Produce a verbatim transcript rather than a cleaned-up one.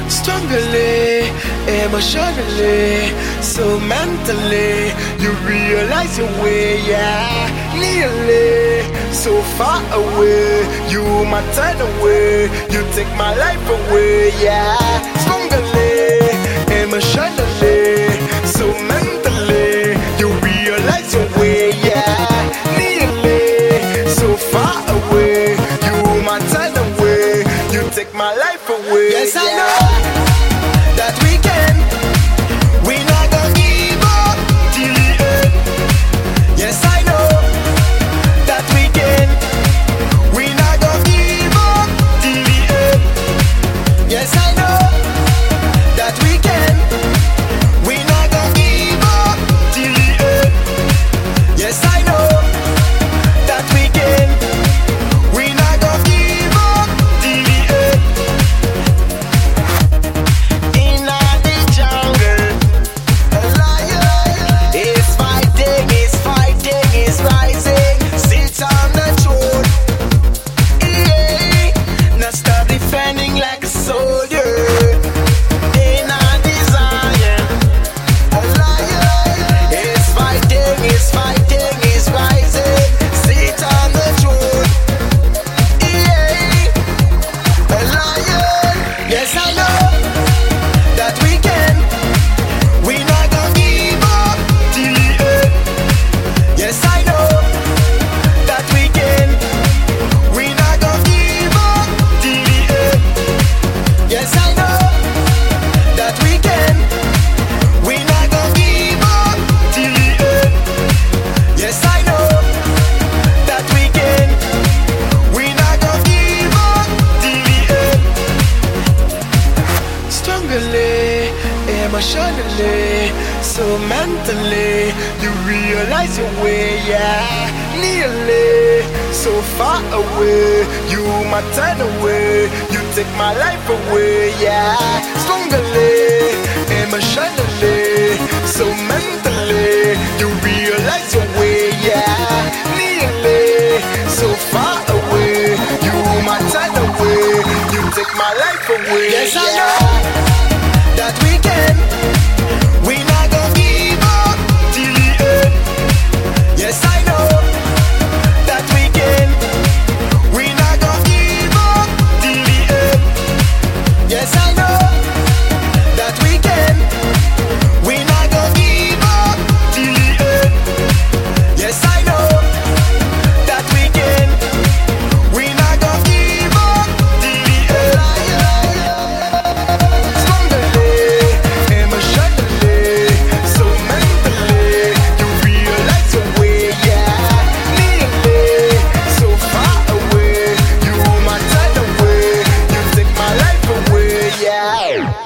Strongly, emotionally, so mentally, you realize your way, yeah. Nearly, so far away, you my turn away, you take my life away, yeah. Strongly, emotionally, so mentally, you realize your way, yeah. Nearly, so far away, you my turn away, you take my life away. Yes, I know that we can. We not gonna give up till the end. Yes, I know that we can. We not gonna give up till the end. Yes, I know that we can. We not gonna give up till the end. Yes, I know that we can. We not gonna give up till the end. In the jungle, a lion is fighting, is fighting, is rising. Sits on the throne. Yeah, now start defending like a soldier. In the zion, a lion is fighting, is fighting, is rising. Sits on the throne. Yeah, a lion. Yes, I know that we can. We not gonna give up till the end. Yes, I know that we can. We not gonna give up till the end. Yes, I know that we can. We not gonna give up till the end. Yes, I know that we can. We not gonna give up till the end. Strongly, emotionally, so mentally, you realize your way, yeah. Nearly, so far away, you my turn away, you take my life away, yeah. Strongly, emotionally, so mentally, you realize your way, yeah. Nearly, so far away, you my turn away, you take my life away. Yes, I yeah. know that we can. We not gonna give up till the end. Yes, I know that we can. We not gonna give up till the end. Yes, I know that we can. We not gonna give up till the end. Yes, I know that we can. We not gonna give up till the end. Strongly, emotionally, so mentally, you realize your way, yeah. Nearly, so far away, you my turn away, you take my life away, yeah.